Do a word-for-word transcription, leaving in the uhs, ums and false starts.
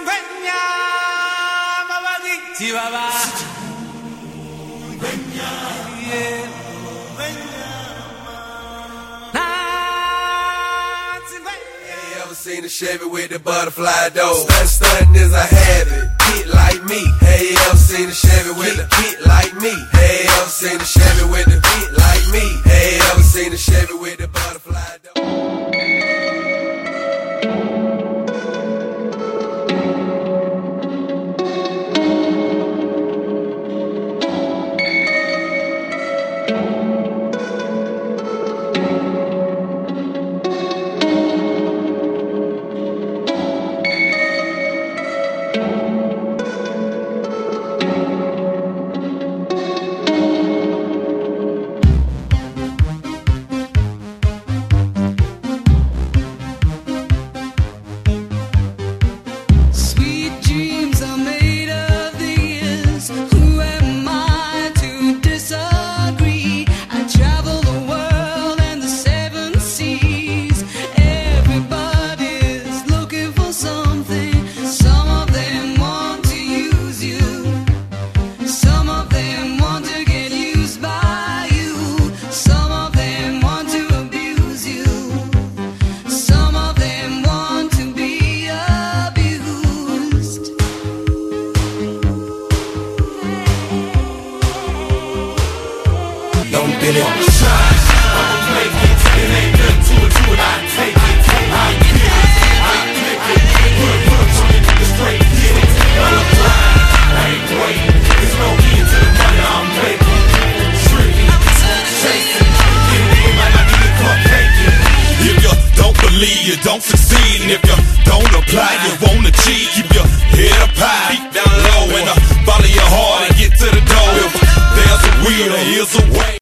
cinquanta mabadi chihuahua. Yeah. Seen a Chevy with the butterfly door. Stunt stuntin' is a habit. Get like me. Hey, you ever seen a Chevy with the get like me? Hey, you ever seen a Chevy with the get like me? Hey, you ever seen a Chevy with the butterfly door? Don't bid it on the side, I'ma make it. It ain't nothing to it, to it, I take it. I get it, I click it. Put, put, put it in the straight, get it. I'm a blind, I ain't waiting. There's no end to the money I'm making. Tricky, chasing, get it in like I need a cupcake. If you don't believe, you don't succeed. And if you don't apply, you won't achieve. Keep your